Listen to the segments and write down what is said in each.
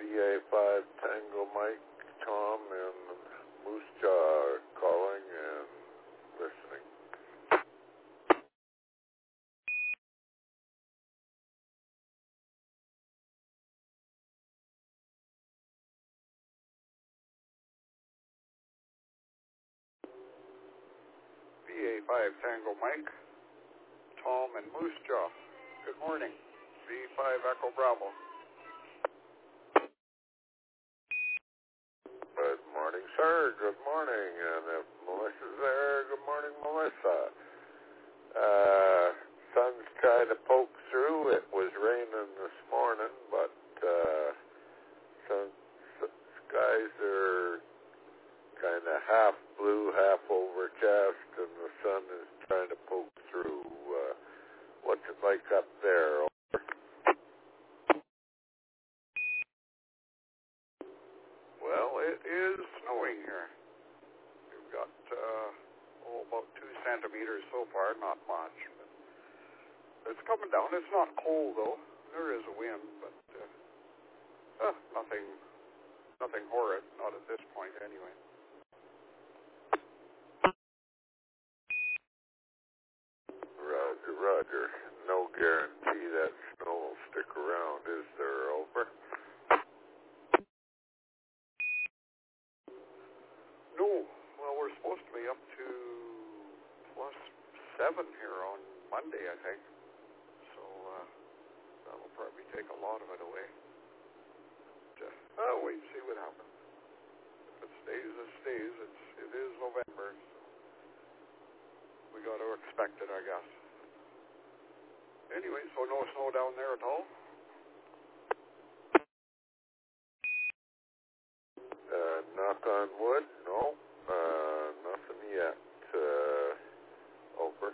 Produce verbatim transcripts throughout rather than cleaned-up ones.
A five Tango Mike, Tom, and Moose Jaw calling and listening. V A five Tango Mike, Tom, and Moose Jaw. Good morning. V five Echo Bravo. Good morning, sir. Good morning. And if Melissa's there, good morning, Melissa. Uh, sun's trying to poke through. It was raining this morning, but uh, sun, skies are kind of half blue, half overcast, and the sun is trying to poke through. Uh, what's it like up there? Well, it is snowing here. We've got uh, oh, about two centimeters so far, not much. But it's coming down. It's not cold, though. There is a wind, but uh, uh, nothing, nothing horrid. Not at this point, anyway. Roger, Roger. No guarantee that snow will stick around, is there, over? No. Well, we're supposed to be up to plus seven here on Monday, I think. So uh, that'll probably take a lot of it away. But, uh, I'll wait and see what happens. If it stays, it stays. It's, it is November, so we got to expect it, I guess. Anyway, so no snow down there at all? Uh, knock on wood, no. Uh, nothing yet, uh, over.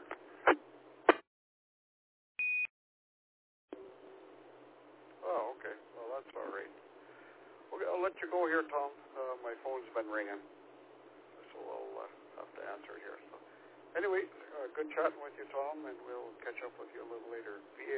Oh, okay. Well, that's all right. Okay, I'll let you go here, Tom. Uh, my phone's been ringing, so I'll uh, have to answer here. So, anyway, uh, good chatting with you, Tom, and we'll catch up with you a little later. V A